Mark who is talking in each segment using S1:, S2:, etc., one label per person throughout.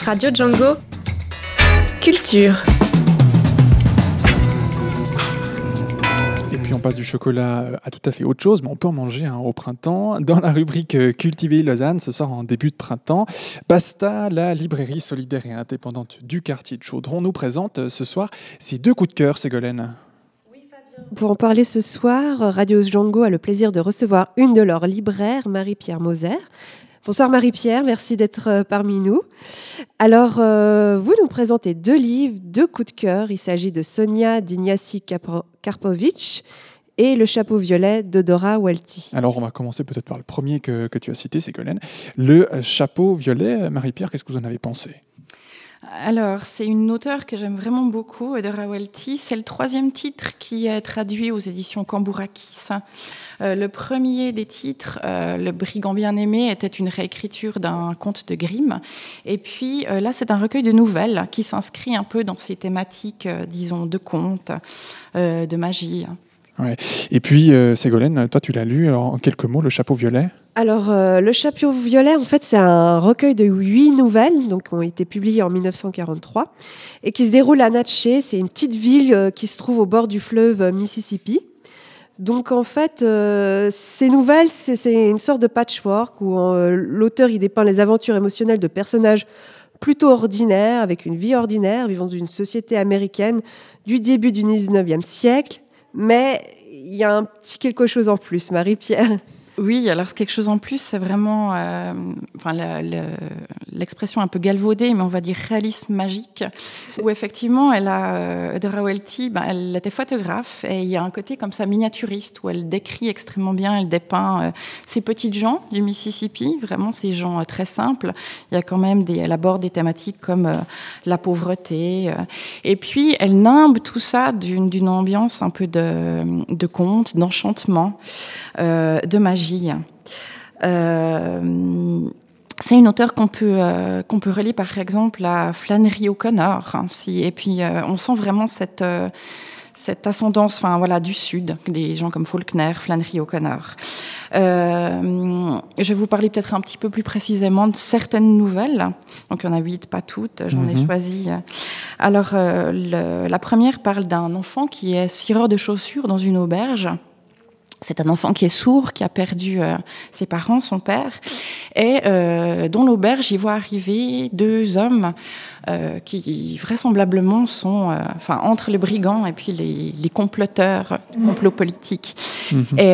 S1: Radio Django. Culture.
S2: Et puis on passe du chocolat à tout à fait autre chose, mais on peut en manger au printemps. Dans la rubrique Cultiver Lausanne, ce sort en début de printemps, Basta, la librairie solidaire et indépendante du quartier de Chaudron, nous présente ce soir ses 2 coups de cœur, Ségolène.
S3: Pour en parler ce soir, Radio Django a le plaisir de recevoir une de leurs libraires, Marie-Pierre Moser. Bonsoir Marie-Pierre, merci d'être parmi nous. Alors, vous nous présentez 2 livres, 2 coups de cœur. Il s'agit de Sonia d'Ignacy Karpovitch et Le chapeau violet de Dora Welty.
S2: Alors, on va commencer peut-être par le premier que tu as cité, Ségolène. Le chapeau violet. Marie-Pierre, qu'est-ce que vous en avez pensé ?
S4: Alors, c'est une auteure que j'aime vraiment beaucoup, Dora Welty. C'est le 3e titre qui est traduit aux éditions Cambourakis. Le premier des titres, Le brigand bien-aimé, était une réécriture d'un conte de Grimm. Et puis là, c'est un recueil de nouvelles qui s'inscrit un peu dans ces thématiques, disons, de contes, de magie.
S2: Ouais. Et puis, Ségolène, toi, tu l'as lu en quelques mots, Le chapeau violet ?
S3: Alors, Le chapeau violet, en fait, c'est un recueil de 8 nouvelles, donc qui ont été publiées en 1943, et qui se déroule à Natchez. C'est une petite ville qui se trouve au bord du fleuve Mississippi. Donc, en fait, ces nouvelles, c'est une sorte de patchwork où l'auteur il dépeint les aventures émotionnelles de personnages plutôt ordinaires, avec une vie ordinaire, vivant dans une société américaine du début du 19e siècle. Mais il y a un petit quelque chose en plus, Marie-Pierre.
S4: Oui, alors quelque chose en plus, c'est vraiment l'expression un peu galvaudée, mais on va dire réalisme magique, où effectivement, Dora Welty, elle était photographe, et il y a un côté comme ça miniaturiste, où elle décrit extrêmement bien, elle dépeint ces petites gens du Mississippi, vraiment ces gens très simples. Il y a quand même elle aborde des thématiques comme la pauvreté, et puis elle nimbe tout ça d'une ambiance un peu de conte, d'enchantement, de magie. C'est une auteure qu'on peut relier par exemple à Flannery O'Connor, et puis on sent vraiment cette ascendance du Sud, des gens comme Faulkner, Flannery O'Connor. Je vais vous parler peut-être un petit peu plus précisément de certaines nouvelles. Donc il y en a 8, pas toutes, j'en ai choisi. Alors la première parle d'un enfant qui est cireur de chaussures dans une auberge. C'est un enfant qui est sourd, qui a perdu ses parents, son père, et dans l'auberge, il voit arriver 2 hommes qui vraisemblablement sont entre les brigands et puis les comploteurs, complots politiques. Et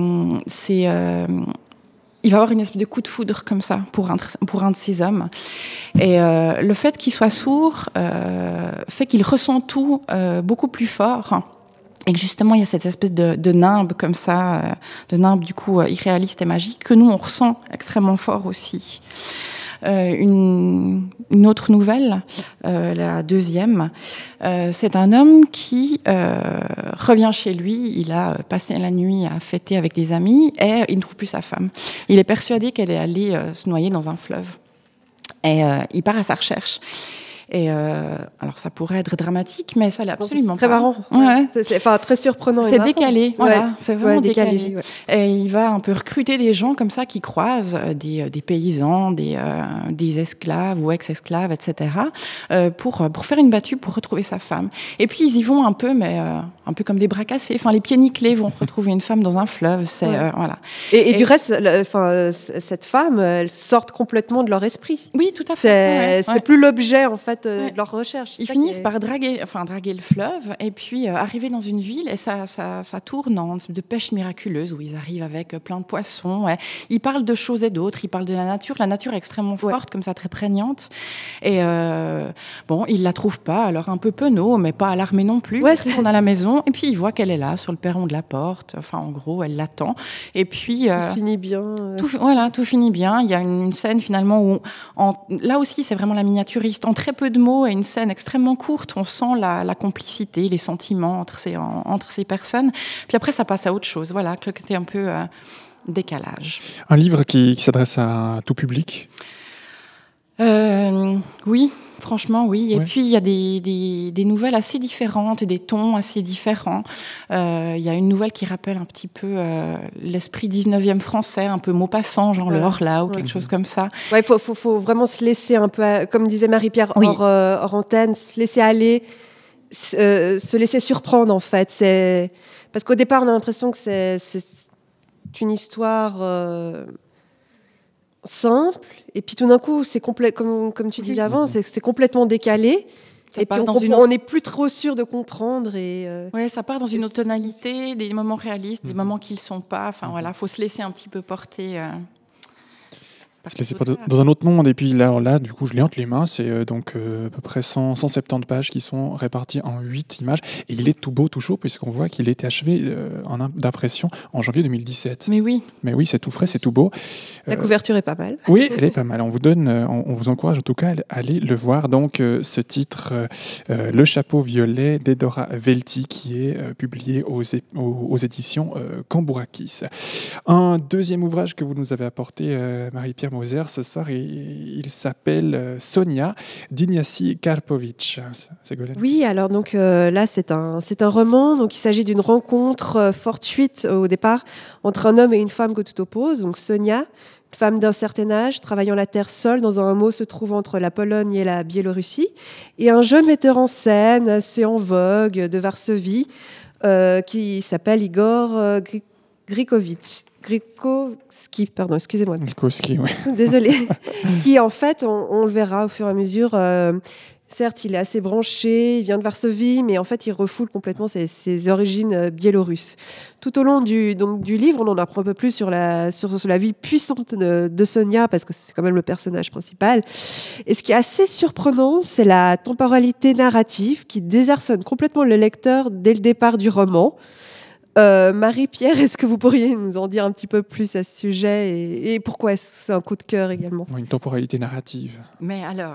S4: il va avoir une espèce de coup de foudre comme ça pour un de ces hommes. Et le fait qu'il soit sourd fait qu'il ressent tout beaucoup plus fort. Et que justement, il y a cette espèce de nimbe comme ça, de nimbe du coup irréaliste et magique, que nous, on ressent extrêmement fort aussi. Une autre nouvelle, la 2e, c'est un homme qui revient chez lui, il a passé la nuit à fêter avec des amis et il ne trouve plus sa femme. Il est persuadé qu'elle est allée se noyer dans un fleuve. Et il part à sa recherche. Et alors ça pourrait être dramatique, mais ça l'est absolument
S3: très
S4: pas.
S3: Marrant.
S4: Ouais.
S3: C'est très surprenant.
S4: C'est décalé, voilà. C'est vraiment décalé.
S3: Ouais.
S4: Et il va un peu recruter des gens comme ça qui croisent des paysans, des esclaves ou ex-esclaves, etc. Pour faire une battue pour retrouver sa femme. Et puis ils y vont un peu, mais un peu comme des bras cassés. Enfin, les pieds nickelés vont retrouver une femme dans un fleuve. Voilà.
S3: Et du reste, cette femme, elle sort complètement de leur esprit.
S4: Oui, tout à fait.
S3: C'est plus l'objet en fait. De leur recherche.
S4: Ils finissent par draguer le fleuve et puis arriver dans une ville et ça tourne en de pêche miraculeuse où ils arrivent avec plein de poissons. Et ils parlent de choses et d'autres, ils parlent de la nature est extrêmement forte, comme ça, très prégnante. Et ils la trouvent pas, alors un peu penaud, mais pas alarmé non plus. Ils retournent à la maison et puis ils voient qu'elle est là, sur le perron de la porte. Enfin, en gros, elle l'attend. Et puis...
S3: tout finit bien.
S4: Tout finit bien. Il y a une scène finalement où... là aussi, c'est vraiment la miniaturiste. En très peu de mots et une scène extrêmement courte, on sent la complicité, les sentiments entre ces personnes. Puis après, ça passe à autre chose. Voilà, le côté un peu décalage.
S2: Un livre qui s'adresse à tout public ?
S4: Oui, Franchement, oui. Et
S2: Ouais.
S4: puis, il y a des nouvelles assez différentes, des tons assez différents. Il y a une nouvelle qui rappelle un petit peu l'esprit 19e français, un peu Maupassant, genre le
S3: Ouais.
S4: Horla ou
S3: Ouais.
S4: quelque chose comme ça.
S3: Ouais, faut vraiment se laisser un peu, comme disait Marie-Pierre
S4: Oui.
S3: hors antenne, se laisser aller, se laisser surprendre en fait. Parce qu'au départ, on a l'impression que c'est une histoire simple, et puis tout d'un coup, c'est complet, comme tu disais avant, c'est complètement décalé.
S4: Ça
S3: Et puis
S4: part dans une
S3: on n'est plus trop sûr de comprendre.
S4: Ouais, ça part dans une autre
S3: c'est-
S4: tonalité, des moments réalistes, des moments qui ne le sont pas. Enfin, voilà, faut se laisser un petit peu porter. Par
S2: Se laisser
S4: cet auteur.
S2: dans un autre monde. Et puis là, du coup, je l'ai entre les mains. C'est à peu près 170 pages qui sont réparties en 8 images. Et il est tout beau, tout chaud, puisqu'on voit qu'il a été achevé d'impression en janvier 2017.
S4: Mais oui,
S2: Mais oui, c'est tout frais, c'est tout beau.
S3: La couverture est pas mal.
S2: Oui, elle est pas mal. On vous encourage en tout cas à aller le voir. Donc, ce titre, Le chapeau violet d'Edora Velti, qui est publié aux éditions Cambourakis. Un deuxième ouvrage que vous nous avez apporté, Marie-Pierre Moser, ce soir, il s'appelle Sonia d'Ignacy Karpovic. Ségolène.
S3: Oui, alors donc là, c'est un roman. Donc il s'agit d'une rencontre fortuite au départ entre un homme et une femme que tout oppose. Donc Sonia, une femme d'un certain âge, travaillant la terre seule dans un hameau se trouvant entre la Pologne et la Biélorussie, et un jeune metteur en scène assez en vogue de Varsovie qui s'appelle Igor Grikovski, pardon, excusez-moi.
S2: Mikowski, oui.
S3: Désolée. Qui, en fait, on le verra au fur et à mesure. Certes, il est assez branché, il vient de Varsovie, mais en fait, il refoule complètement ses origines biélorusses. Tout au long du livre, on en apprend un peu plus sur la vie puissante de Sonia, parce que c'est quand même le personnage principal. Et ce qui est assez surprenant, c'est la temporalité narrative qui désarçonne complètement le lecteur dès le départ du roman. Marie-Pierre, est-ce que vous pourriez nous en dire un petit peu plus à ce sujet et pourquoi est-ce que c'est un coup de cœur également?
S2: Une temporalité narrative.
S4: mais alors.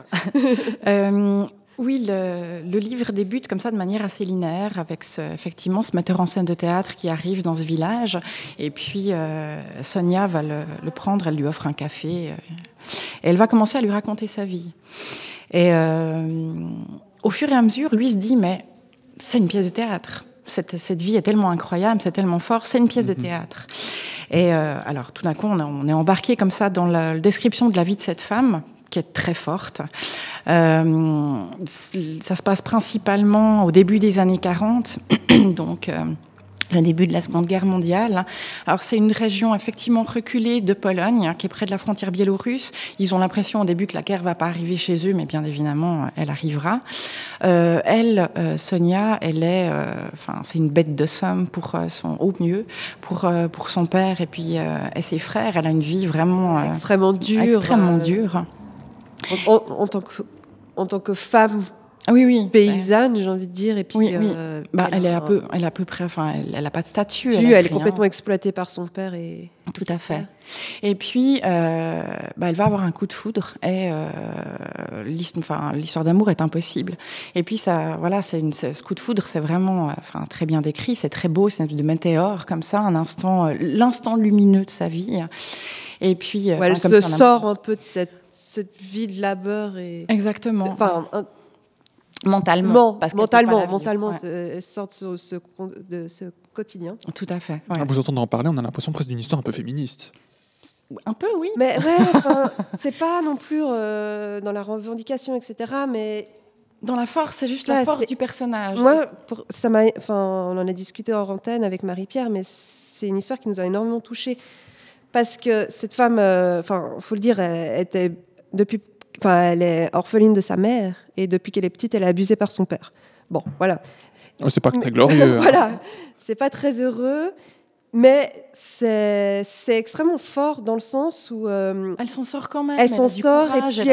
S4: Oui, le livre débute comme ça de manière assez linéaire avec effectivement ce metteur en scène de théâtre qui arrive dans ce village et puis Sonia va le prendre, elle lui offre un café et elle va commencer à lui raconter sa vie. Et au fur et à mesure, lui se dit mais c'est une pièce de théâtre. Cette vie est tellement incroyable, c'est tellement fort, c'est une pièce de théâtre. Et alors tout d'un coup, on est embarqué comme ça dans la description de la vie de cette femme qui est très forte. Ça se passe principalement au début des années 40, donc le début de la Seconde Guerre mondiale. Alors c'est une région effectivement reculée de Pologne, qui est près de la frontière biélorusse. Ils ont l'impression au début que la guerre va pas arriver chez eux, mais bien évidemment, elle arrivera. Sonia, elle est, c'est une bête de somme pour au mieux pour son père et puis et ses frères. Elle a une vie vraiment
S3: extrêmement dure.
S4: Extrêmement dure.
S3: En tant que femme
S4: oui,
S3: paysanne, j'ai envie de dire. Et puis,
S4: oui. Elle est à peu près, elle a pas de statut.
S3: Elle est complètement exploitée par son père et
S4: tout à fait. Et puis, elle va avoir un coup de foudre et l'histoire d'amour est impossible. Et puis ça, voilà, ce coup de foudre, c'est vraiment, très bien décrit, c'est très beau, c'est de météore comme ça, l'instant lumineux de sa vie. Et puis,
S3: elle se sort un peu de cette vie de labeur et
S4: exactement.
S3: Mentalement,
S4: ouais.
S3: sorte de ce quotidien.
S4: Tout à fait.
S2: Ouais. À vous entendre en parler, on a l'impression presque d'une histoire un peu féministe.
S4: Un peu, oui.
S3: Mais c'est pas non plus dans la revendication, etc. Mais
S4: dans la force, c'est juste la force du personnage.
S3: Moi, on en a discuté hors antenne avec Marie-Pierre, mais c'est une histoire qui nous a énormément touchés. Parce que cette femme, faut le dire, elle est orpheline de sa mère et depuis qu'elle est petite, elle est abusée par son père. Bon, voilà.
S2: Oh, c'est pas très glorieux.
S3: Voilà, c'est pas très heureux, mais c'est extrêmement fort dans le sens où
S4: elle s'en sort quand même.
S3: Elle s'en sort et puis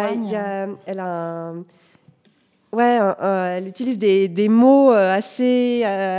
S3: elle utilise des mots assez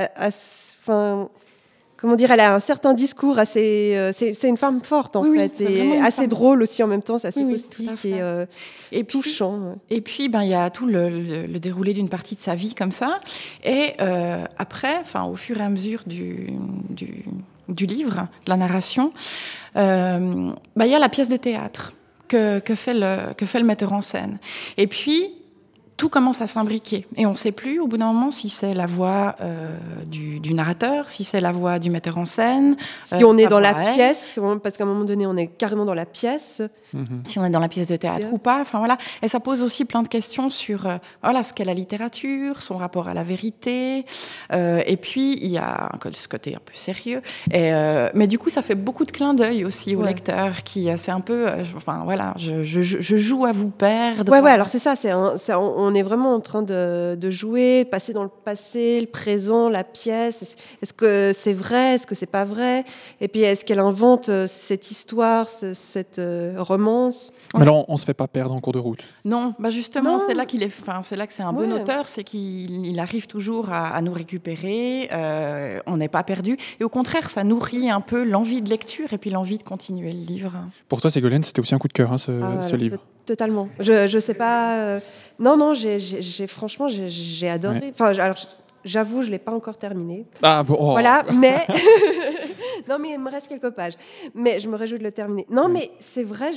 S3: comment dire, elle a un certain discours assez. C'est une femme forte en fait, et assez drôle aussi en même temps, c'est assez caustique et touchant.
S4: Et puis, il y a tout le déroulé d'une partie de sa vie comme ça. Et après, au fur et à mesure du livre, de la narration, il y a la pièce de théâtre que fait le metteur en scène. Et puis, tout commence à s'imbriquer. Et on ne sait plus, au bout d'un moment, si c'est la voix du narrateur, si c'est la voix du metteur en scène.
S3: Si on est
S4: sa
S3: dans
S4: voix
S3: la
S4: à elle,
S3: pièce, parce qu'à un moment donné, on est carrément dans la pièce.
S4: si on est dans la pièce de théâtre ou pas. Enfin, voilà. Et ça pose aussi plein de questions sur ce qu'est la littérature, son rapport à la vérité. Et puis, il y a ce côté un peu sérieux. Mais du coup, ça fait beaucoup de clins d'œil aussi au lecteur. C'est un peu... je joue à vous perdre.
S3: Ouais, alors c'est ça. On est vraiment en train de jouer, passer dans le passé, le présent, la pièce. Est-ce que c'est vrai? Est-ce que c'est pas vrai? Et puis, est-ce qu'elle invente cette histoire, cette romance?
S2: Mais alors, on ne se fait pas perdre en cours de route.
S4: Non, justement,
S3: Non.
S4: c'est là que c'est un bon auteur, c'est qu'il arrive toujours à nous récupérer, on n'est pas perdu. Et au contraire, ça nourrit un peu l'envie de lecture et puis l'envie de continuer le livre.
S2: Pour toi, Ségolène, c'était aussi un coup de cœur, ce livre.
S3: Totalement. Je sais pas. Non, franchement, j'ai adoré.
S2: Ouais.
S3: Enfin, alors, j'avoue, je l'ai pas encore terminé.
S2: Ah bon.
S3: Voilà, mais non, mais il me reste quelques pages. Mais je me réjouis de le terminer. Non, mais c'est vrai,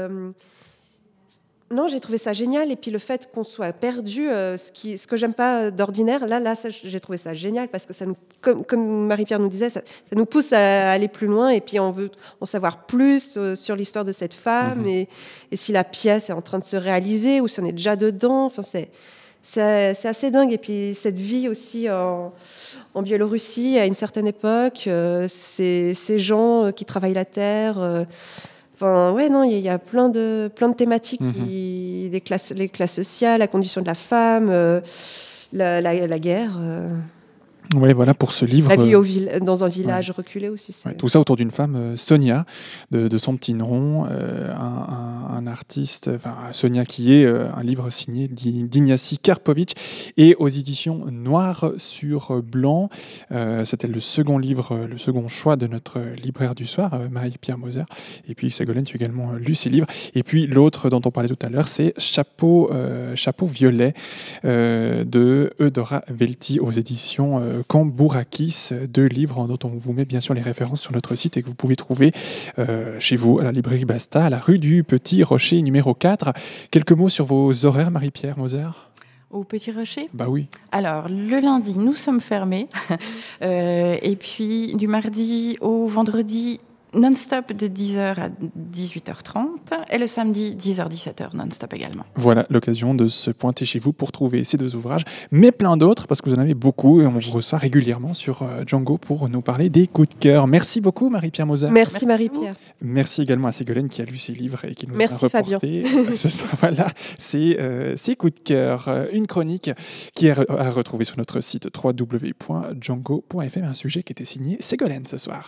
S3: non, j'ai trouvé ça génial. Et puis le fait qu'on soit perdu, ce que j'aime pas d'ordinaire, là, j'ai trouvé ça génial parce que ça nous, comme Marie-Pierre nous disait, ça nous pousse à aller plus loin. Et puis on veut en savoir plus sur l'histoire de cette femme et si la pièce est en train de se réaliser ou si on est déjà dedans. Enfin, c'est assez dingue. Et puis cette vie aussi en Biélorussie à une certaine époque, ces gens qui travaillent la terre. Enfin, ouais, non, il y a plein de thématiques, les classes sociales, la condition de la femme, la guerre.
S2: Oui, voilà pour ce livre.
S3: La vie dans un village reculé aussi.
S2: Tout ça autour d'une femme, Sonia, de son petit nom, un artiste, Sonia qui est un livre signé d'Ignacy Karpovic et aux éditions Noir sur Blanc. C'était le second livre, le second choix de notre libraire du soir, Marie-Pierre Moser. Et puis Ségolène, tu as également lu ces livres. Et puis l'autre dont on parlait tout à l'heure, c'est Chapeau violet de Eudora Velti aux éditions Cambourakis, 2 livres dont on vous met bien sûr les références sur notre site et que vous pouvez trouver chez vous à la librairie Basta, à la rue du Petit Rocher numéro 4. Quelques mots sur vos horaires, Marie-Pierre Moser?
S4: Au Petit Rocher?
S2: Bah oui.
S4: Alors, le lundi, nous sommes fermés. Et puis, du mardi au vendredi, non-stop de 10h à 18h30. Et le samedi, 10h-17h, non-stop également.
S2: Voilà l'occasion de se pointer chez vous pour trouver ces 2 ouvrages, mais plein d'autres, parce que vous en avez beaucoup et on vous reçoit régulièrement sur Django pour nous parler des coups de cœur. Merci beaucoup, Marie-Pierre Moser.
S3: Merci Marie-Pierre.
S2: Merci également à Ségolène qui a lu ses livres et qui nous
S3: Merci,
S2: a reporté voilà, ces coups de cœur. Une chronique qui est à retrouver sur notre site www.django.fm, un sujet qui était signé Ségolène ce soir.